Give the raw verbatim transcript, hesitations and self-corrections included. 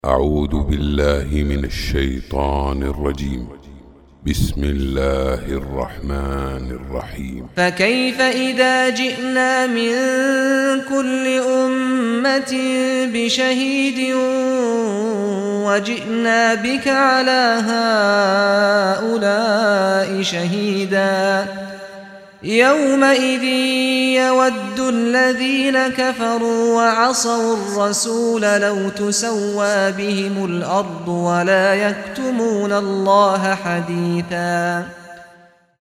أعوذ بالله من الشيطان الرجيم. بسم الله الرحمن الرحيم. فكيف إذا جئنا من كل أمة بشهيد وجئنا بك على هؤلاء شهيدا يومئذ يود الذين كفروا وعصوا الرسول لو تسوى بهم الأرض ولا يكتمون الله حديثا.